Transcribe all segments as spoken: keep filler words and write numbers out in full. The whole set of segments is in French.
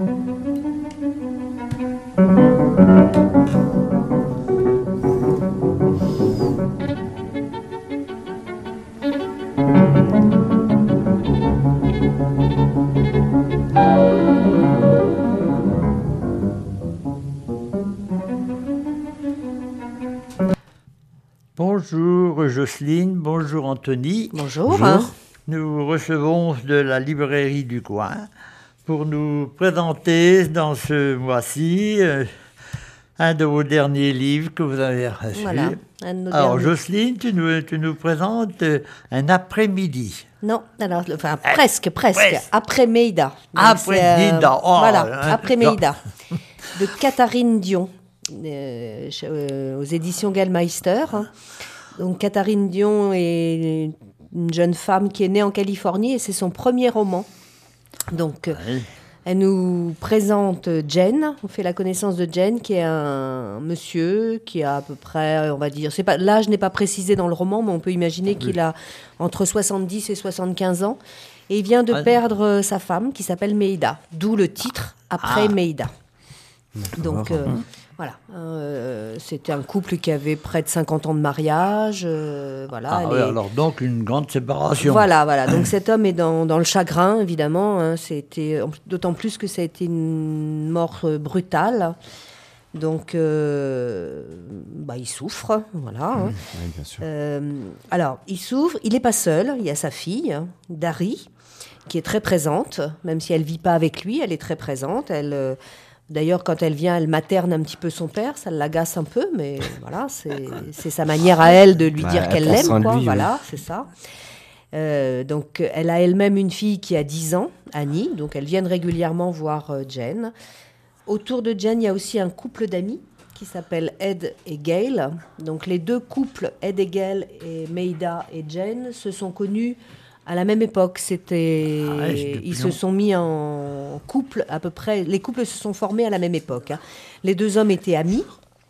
Bonjour Jocelyne, bonjour Anthony. Bonjour. Bonjour. Nous recevons de la librairie du coin pour nous présenter dans ce mois-ci euh, un de vos derniers livres que vous avez reçu. Voilà, un de nos Alors derniers. Jocelyne, tu nous, tu nous présentes euh, un après-midi. Non, alors, enfin, presque, presque. presque. Après Meïda. Donc, Après c'est, euh, Meïda, oh, voilà, hein, après non. Meïda. De Katharine Dion, euh, chez- euh, aux éditions Gallmeister. Donc, Katharine Dion est une jeune femme qui est née en Californie et c'est son premier roman. Donc, euh, Oui. elle nous présente Jen. On fait la connaissance de Jen, qui est un monsieur qui a à peu près, on va dire, c'est pas, l'âge n'est pas précisé dans le roman, mais on peut imaginer qu'il a entre soixante-dix et soixante-quinze ans. Et il vient de Ah. perdre sa femme, qui s'appelle Meïda. D'où le titre, Après Ah. Meïda. Donc, euh, voilà. Euh, c'était un couple qui avait près de cinquante ans de mariage. euh, voilà. Ah, elle oui, est- alors donc une grande séparation. voilà, voilà. Donc cet homme est dans, dans le chagrin, évidemment. Hein. C'était, d'autant plus que ça a été une mort euh, brutale. Donc, euh, bah, il souffre, voilà. hein. Oui, bien sûr. Euh, alors, il souffre, il n'est pas seul. Il y a sa fille, hein, Dari, qui est très présente, même si elle ne vit pas avec lui, elle est très présente. Elle, euh, d'ailleurs, quand elle vient, elle materne un petit peu son père, ça l'agace un peu, mais voilà, c'est, c'est sa manière à elle de lui Bah, dire elle qu'elle prend l'aime, soin de quoi. lui, oui. Voilà, c'est ça. Euh, donc, elle a elle-même une fille qui a dix ans, Annie, donc elles viennent régulièrement voir euh, Jen. Autour de Jen, il y a aussi un couple d'amis qui s'appelle Ed et Gail. Donc les deux couples, Ed et Gail et Meïda et Jen, se sont connus à la même époque. C'était, Ah ouais, c'est depuis ils se longtemps. sont mis en couple à peu près. Les couples se sont formés à la même époque. hein. Les deux hommes étaient amis.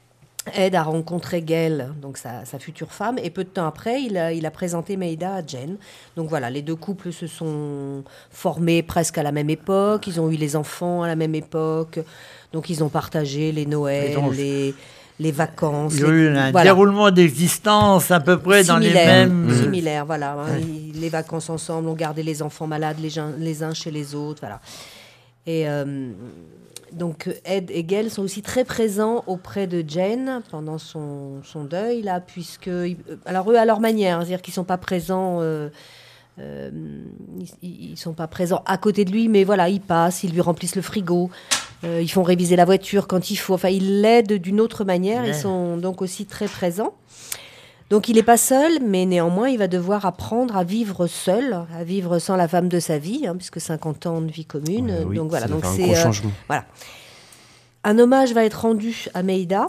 Ed a rencontré Gail, donc sa, sa future femme, et peu de temps après, il a, il a présenté Meïda à Jen. Donc voilà, les deux couples se sont formés presque à la même époque, ils ont eu les enfants à la même époque, donc ils ont partagé les Noëls, Ils ont- les, les vacances. Il y a les- eu un voilà. déroulement d'existence à peu près dans les Similaire, mêmes... similaire, voilà. hein. Ils- Les vacances ensemble, on gardait les enfants malades les, uns- les uns chez les autres, voilà. Et euh, donc Ed et Gail sont aussi très présents auprès de Jane pendant son, son deuil, là, puisque... ils- alors eux, à leur manière, c'est-à-dire qu'ils ne sont pas présents... euh, euh, ils ne sont pas présents à côté de lui, mais voilà, ils passent, ils lui remplissent le frigo, euh, ils font réviser la voiture quand il faut. Enfin, ils l'aident d'une autre manière. Ouais. Ils sont donc aussi très présents. Donc, il n'est pas seul, mais néanmoins, il va devoir apprendre à vivre seul, à vivre sans la femme de sa vie, hein, puisque cinquante ans de vie commune. Ouais, oui, donc voilà. ça Donc fait un c'est gros euh, changement. voilà. Un hommage va être rendu à Meïda,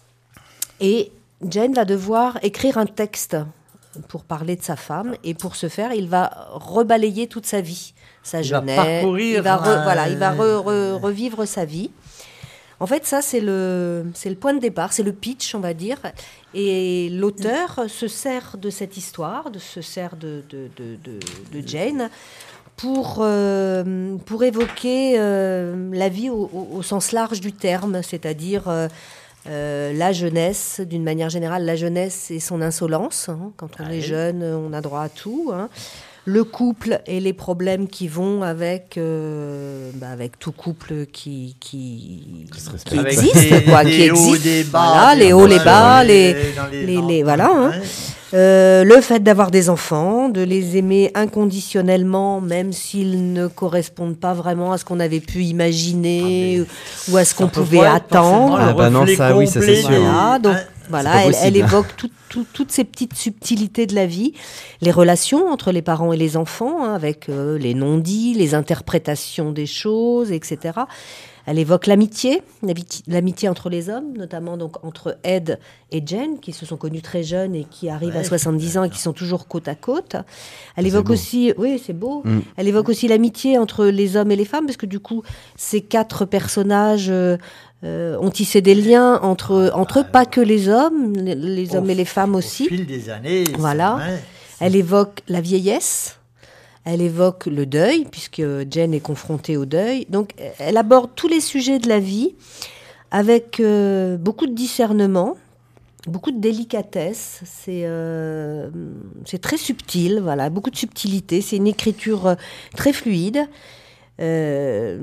et Jane va devoir écrire un texte pour parler de sa femme, et pour ce faire, il va rebalayer toute sa vie, sa Il va jeunesse. parcourir il va re- un- voilà, il va re- re- revivre sa vie. En fait, ça, c'est le, c'est le point de départ, c'est le pitch, on va dire. Et l'auteur se sert de cette histoire, de, se sert de, de, de, de, de Jane, pour, euh, pour évoquer euh, la vie au, au- au sens large du terme, c'est-à-dire euh, euh, la jeunesse, d'une manière générale, la jeunesse et son insolence. hein. Quand on est jeune, on a droit à tout. hein. Le couple et les problèmes qui vont avec, euh, bah, avec tout couple qui, qui, se respecte. qui Avec existe, des- quoi, des qui hauts, existe. des bas, Voilà, des les hauts, les bas, bas, dans les, les- dans les- les, dans- les- voilà. hein. Ouais. Euh, le fait d'avoir des enfants, de les aimer inconditionnellement, même s'ils ne correspondent pas vraiment à ce qu'on avait pu imaginer ou à ce qu'on peut pouvait pas être forcément attendre. le Ah bah non, reflet ça, oui, ça, c'est complet sûr. des- Voilà, donc hein. voilà, pas elle, elle possible. évoque tout- tout- toutes ces petites subtilités de la vie, les relations entre les parents et les enfants, hein, avec euh, les non-dits, les interprétations des choses, et cetera. Elle évoque l'amitié, l'amiti- l'amitié entre les hommes, notamment donc entre Ed et Jen, qui se sont connus très jeunes et qui arrivent à Ouais. soixante-dix ans et qui sont toujours côte à côte. Elle C'est évoque beau. aussi, oui, c'est beau. Mm. Elle évoque aussi l'amitié entre les hommes et les femmes, parce que du coup, ces quatre personnages euh, euh, ont tissé des liens entre, entre eux, pas que les hommes, les, les hommes Au- et les femmes Au aussi. fil des années. Voilà. c'est vrai. Elle évoque la vieillesse. Elle évoque le deuil, puisque Jane est confrontée au deuil. Donc, elle aborde tous les sujets de la vie avec euh, beaucoup de discernement, beaucoup de délicatesse. C'est, euh, c'est très subtil, voilà, beaucoup de subtilité. C'est une écriture très fluide. Euh,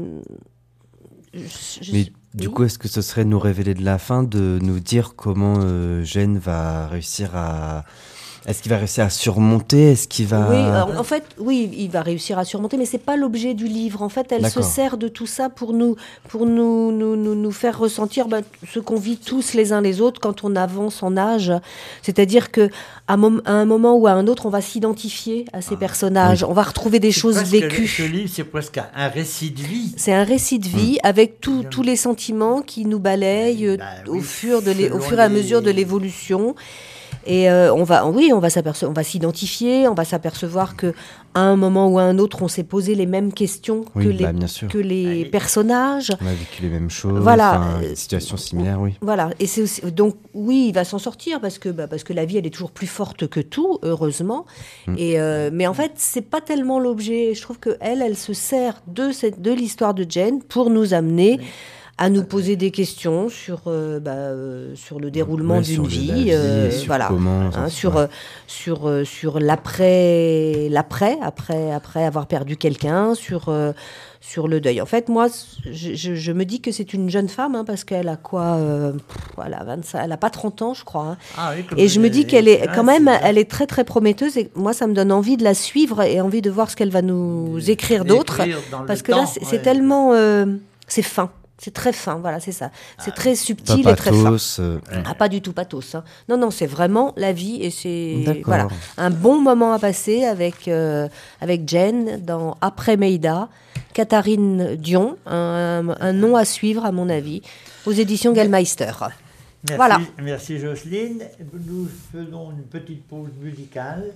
je, Mais du oui. coup, est-ce que ce serait nous révéler de la fin, de nous dire comment euh, Jane va réussir à... Est-ce qu'il va réussir à surmonter? Est-ce qu'il va... Oui, alors, en fait, oui, il va réussir à surmonter, mais c'est pas l'objet du livre. En fait, elle D'accord. se sert de tout ça pour nous, pour nous, nous, nous, nous faire ressentir bah, ce qu'on vit tous les uns les autres quand on avance en âge. C'est-à-dire que à, mom- à un moment ou à un autre, on va s'identifier à ces ah, personnages. Oui. On va retrouver des c'est choses vécues. Ce livre, c'est presque un récit de vie. C'est un récit de vie mmh. avec tout, tous les sentiments qui nous balayent bah, au, oui, fur de l'é- au fur et à mesure de l'évolution. Et euh, on va, oui, on va s'aperce- on va s'identifier, on va s'apercevoir que à un moment ou à un autre, on s'est posé les mêmes questions oui, que bah, les que les personnages. On a vécu les mêmes choses, voilà, des situations similaires, oui. Voilà, et c'est aussi, donc oui, il va s'en sortir parce que bah, parce que la vie, elle est toujours plus forte que tout, heureusement. Mm. Et euh, mais en fait, c'est pas tellement l'objet. Je trouve que elle, elle se sert de cette de l'histoire de Jane pour nous amener. Oui. à nous poser des questions sur, euh, bah, euh, sur le déroulement ouais, d'une vie, vie euh, sur, voilà, comment, hein, sur, euh, sur, euh, sur l'après, l'après après, après avoir perdu quelqu'un, sur, euh, sur le deuil. En fait, moi, je, je, je me dis que c'est une jeune femme, hein, parce qu'elle a quoi euh, pff, voilà, vingt-cinq, elle n'a pas trente ans, je crois. Hein. Ah, oui, et je me dis qu'elle est, quand même, elle est très, très prometteuse. Et moi, ça me donne envie de la suivre et envie de voir ce qu'elle va nous écrire d'autre. Parce que temps, là, c'est, ouais. c'est tellement... Euh, c'est fin. C'est très fin, voilà, c'est ça. C'est ah, très subtil et très fin. Euh... Ah, pas du tout pathos. Hein. Non, non, c'est vraiment la vie et c'est voilà, un bon moment à passer avec, euh, avec Jane dans Après Maïda, Catherine Dion, un, un nom à suivre à mon avis, aux éditions Gallmeister. Merci, voilà. Merci Jocelyne. Nous faisons une petite pause musicale.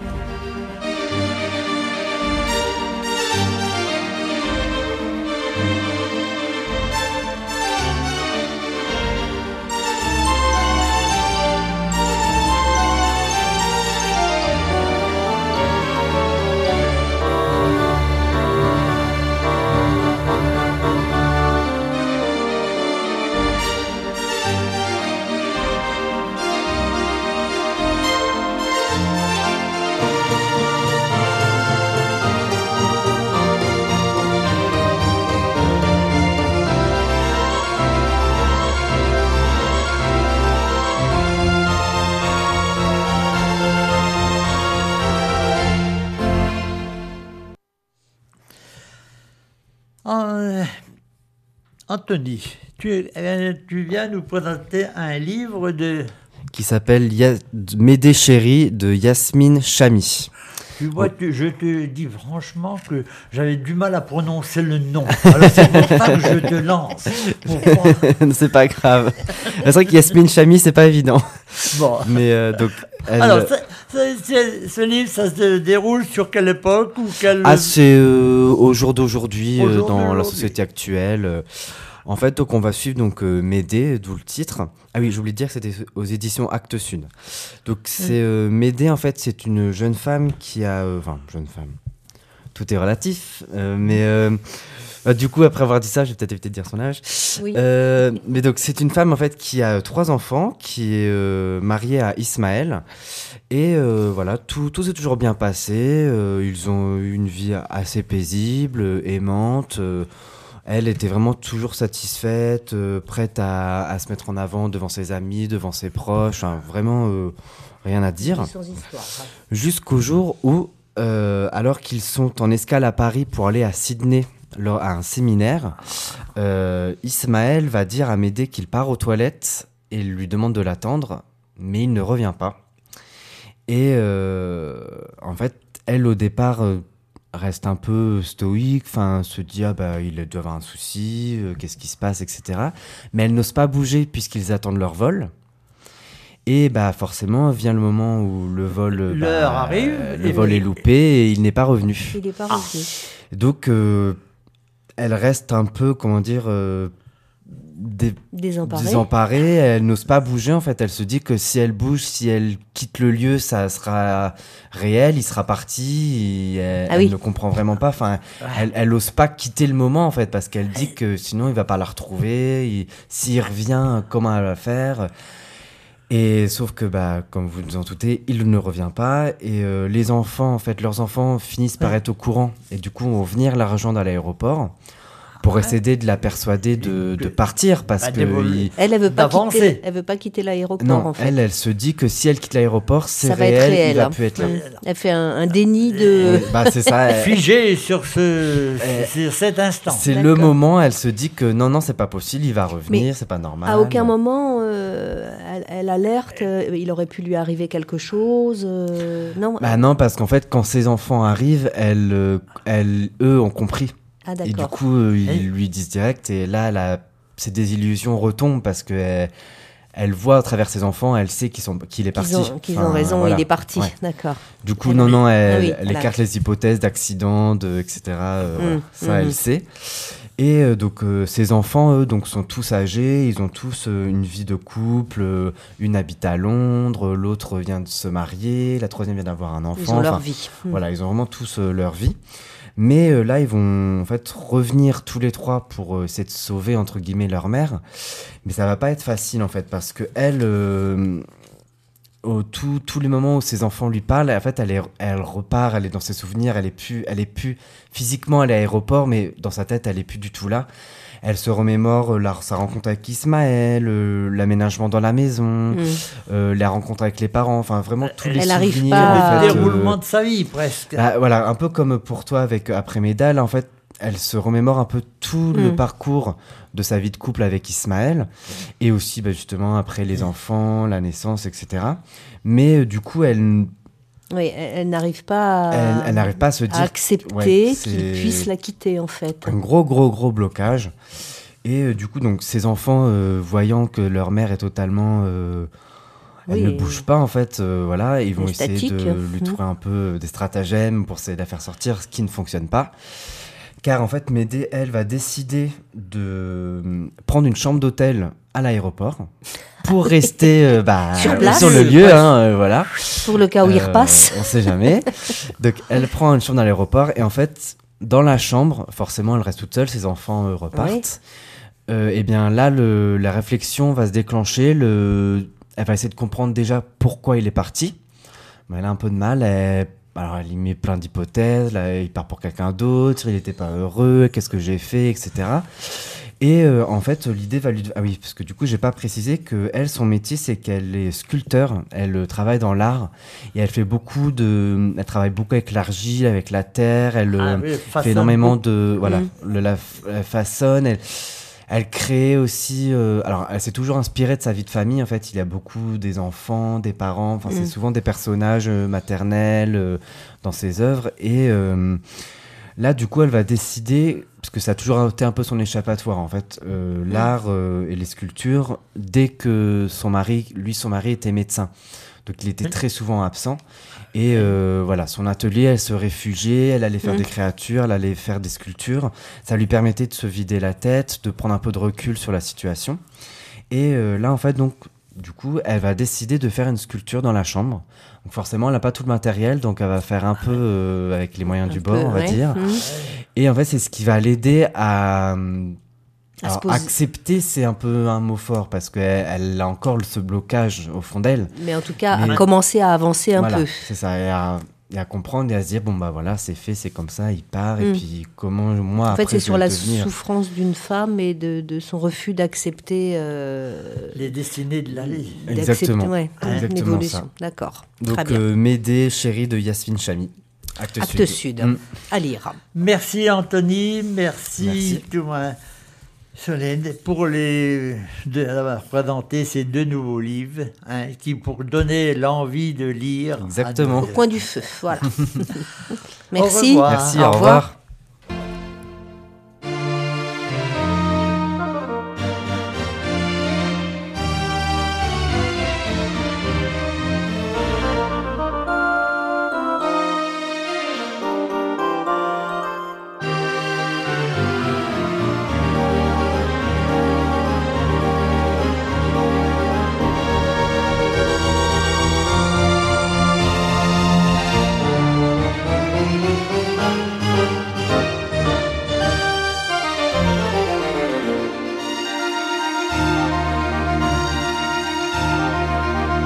Euh, Anthony, tu, euh, tu viens nous présenter un livre de... qui s'appelle Ya- Médée chérie de Yasmine Chamy. Tu vois, tu, je te dis franchement que j'avais du mal à prononcer le nom. Alors c'est pour ça que je te lance. Pourquoi ? C'est pas grave. C'est vrai que Yasmine Chamy, c'est pas évident. Bon. Mais euh, donc. Elle... Alors, c'est, c'est, c'est, ce livre, ça se déroule sur quelle époque ou quelle... Ah, c'est euh, au jour d'aujourd'hui, au jour euh, dans d'aujourd'hui. La société actuelle. Euh, en fait, donc on va suivre donc euh, Médée, d'où le titre. Ah oui, j'ai oublié de dire que c'était aux éditions Actes Sud. Donc c'est euh, Médée, en fait, c'est une jeune femme qui a, euh, enfin jeune femme, tout est relatif, euh, mais euh, bah, du coup après avoir dit ça, je vais peut-être éviter de dire son âge. Oui. Euh, mais donc c'est une femme en fait qui a trois enfants, qui est euh, mariée à Ismaël. Et euh, voilà, tout, tout s'est toujours bien passé. Euh, ils ont eu une vie assez paisible, aimante. Euh, Elle était vraiment toujours satisfaite, euh, prête à, à se mettre en avant devant ses amis, devant ses proches, hein, vraiment euh, rien à dire. Sans histoire, ouais. Jusqu'au jour où, euh, alors qu'ils sont en escale à Paris pour aller à Sydney, leur, à un séminaire, euh, Ismaël va dire à Médée qu'il part aux toilettes et lui demande de l'attendre, mais il ne revient pas. Et euh, en fait, elle au départ... Euh, reste un peu stoïque, enfin se dit ah bah il doit avoir un souci, euh, qu'est-ce qui se passe, et cetera. Mais elle n'ose pas bouger puisqu'ils attendent leur vol. Et bah forcément vient le moment où le vol, l'heure bah, arrive, euh, le vol est loupé et il n'est pas revenu. Il n'est pas revenu. Ah. Donc euh, elle reste un peu, comment dire, euh, dé- Désemparée. désemparée, elle n'ose pas bouger en fait. Elle se dit que si elle bouge, si elle quitte le lieu, ça sera réel, il sera parti. Et elle, Ah elle oui. ne comprend vraiment pas. Enfin, elle, elle ose pas quitter le moment en fait parce qu'elle dit que sinon il va pas la retrouver. Il- s'il revient, comment elle va faire? Et sauf que, bah, comme vous vous en doutez, il ne revient pas. Et euh, les enfants, en fait, leurs enfants finissent par être au courant. Et du coup, vont venir la rejoindre à l'aéroport pour Ouais. essayer de la persuader de, de partir. Parce Bah, que d'évoluer. il- Elle, elle veut pas D'avancer. quitter, elle veut pas quitter l'aéroport, non, en fait. elle, elle se dit que si elle quitte l'aéroport, c'est Ça va être réel, réel, il va hein. plus être là. Mm. Elle fait un, un déni de... Oui, bah, c'est ça. elle- Figé sur, ce, Euh, sur cet instant. c'est le D'accord. moment, elle se dit que non, non, c'est pas possible, il va revenir, c'est pas normal. À aucun moment, euh, elle, elle alerte, euh, il aurait pu lui arriver quelque chose. euh, non. Bah non, parce qu'en fait, quand ses enfants arrivent, elle, euh, elle, eux ont compris. Ah, Et du d'accord. coup, euh, ils Et- lui disent direct. Et là, la, ses désillusions retombent parce que elle, elle voit à travers ses enfants, elle sait qu'ils sont, qu'il est parti. Qu'ils ont, qu'ils Enfin, ont raison, voilà. il est parti. Ouais. D'accord. Du coup, Elle- non, non, elle, Ah oui, elle elle a- écarte les hypothèses d'accident, de, et cetera. euh, Mm, voilà. Ça, mm, elle mm. sait. Et euh, donc, euh, ses enfants, eux, donc, sont tous âgés. Ils ont tous euh, une vie de couple. Euh, une habite à Londres, l'autre vient de se marier, la troisième vient d'avoir un enfant. Ils ont leur Enfin, vie. Mm. voilà, ils ont vraiment tous euh, leur vie. Mais euh, là, ils vont en fait revenir tous les trois pour euh, essayer de sauver entre guillemets leur mère. Mais ça va pas être facile en fait parce que elle, euh, au tout, tous les moments où ses enfants lui parlent, en fait, elle, est, elle repart, elle est dans ses souvenirs, elle est plus, elle est plus physiquement, elle est à l'aéroport, mais dans sa tête, elle est plus du tout là. Elle se remémore euh, la, sa rencontre avec Ismaël, euh, l'aménagement dans la maison, Mm. euh, la rencontre avec les parents, enfin vraiment tous les Elle arrive souvenirs. pas en à- fait, Le euh, déroulement de sa vie, presque. bah, voilà, un peu comme pour toi avec Après Médal, en fait, elle se remémore un peu tout le Mm. parcours de sa vie de couple avec Ismaël, et aussi bah, justement après les enfants, la naissance, et cetera. Mais euh, du coup, elle, Oui, elle, elle n'arrive pas à, elle, elle n'arrive pas à se dire à accepter ouais, qu'il c'est puisse la quitter, en fait. un gros, gros, gros blocage. Et euh, du coup, donc, ces enfants, euh, voyant que leur mère est totalement... euh, elle Oui. ne bouge pas en fait, euh, voilà, ils vont Elle est essayer statique. de lui Mhm. trouver un peu des stratagèmes pour essayer de la faire sortir, ce qui ne fonctionne pas. Car en fait, Médée, elle, va décider de euh, prendre une chambre d'hôtel à l'aéroport pour rester euh, bah, Sur place. le lieu, hein, euh, voilà. Pour le cas où il Euh, repasse. On sait jamais. Donc, elle prend une chambre dans l'aéroport et en fait, dans la chambre, forcément, elle reste toute seule, ses enfants euh, repartent. Oui. Euh, et bien là, le, la réflexion va se déclencher. Le, elle va essayer de comprendre déjà pourquoi il est parti. Mais elle a un peu de mal. Elle, alors, elle y met plein d'hypothèses. Là, il part pour quelqu'un d'autre. Il n'était pas heureux. Qu'est-ce que j'ai fait, et cetera. Et euh, en fait, l'idée va lui... Ah oui, parce que du coup, j'ai pas précisé que elle, son métier, c'est qu'elle est sculpteur. Elle euh, travaille dans l'art et elle fait beaucoup de... Elle travaille beaucoup avec l'argile, avec la terre. Elle Ah euh, oui, fait façonne énormément beaucoup. de... Voilà, Mm. le, la, la façonne. Elle, elle crée aussi... euh, alors, elle s'est toujours inspirée de sa vie de famille. En fait, il y a beaucoup des enfants, des parents. Enfin, c'est Mm. souvent des personnages euh, maternels euh, dans ses œuvres. Et... euh, là, du coup, elle va décider, parce que ça a toujours été un peu son échappatoire, en fait, euh, l'art euh, et les sculptures, dès que son mari, lui, son mari était médecin. Donc, il était très souvent absent. Et euh, voilà, son atelier, elle se réfugiait, elle allait faire Mm. des créatures, elle allait faire des sculptures. Ça lui permettait de se vider la tête, de prendre un peu de recul sur la situation. Et euh, là, en fait, donc, du coup, elle va décider de faire une sculpture dans la chambre. Donc forcément, elle n'a pas tout le matériel, donc elle va faire un peu euh, avec les moyens Un du peu, bord, on va ouais. dire. Mm. Et en fait, c'est ce qui va l'aider à... euh, À alors, se poser. accepter, c'est un peu un mot fort, parce qu'elle elle a encore ce blocage au fond d'elle. Mais en tout cas, Mais- à commencer à avancer un Voilà, peu. c'est ça, et à, et à comprendre et à se dire, bon bah voilà, c'est fait, c'est comme ça, il part, et Mm. puis comment moi En après fait, c'est je sur vais la devenir... souffrance d'une femme et de, de son refus d'accepter. euh, Les destinées de la vie. d'accepter, Exactement. ouais, une Exactement évolution. ça. D'accord. Donc, Très bien. euh, Médée, chérie de Yasmine Chamy. Acte, Acte Sud. Mm. À lire. Merci Anthony, merci, Merci. tout moins Solène pour les de d'avoir présenté ces deux nouveaux livres hein, qui pour donner l'envie de lire. à Exactement. nos- Au coin du feu. Voilà. Au Merci. revoir. Merci, Au au revoir. revoir.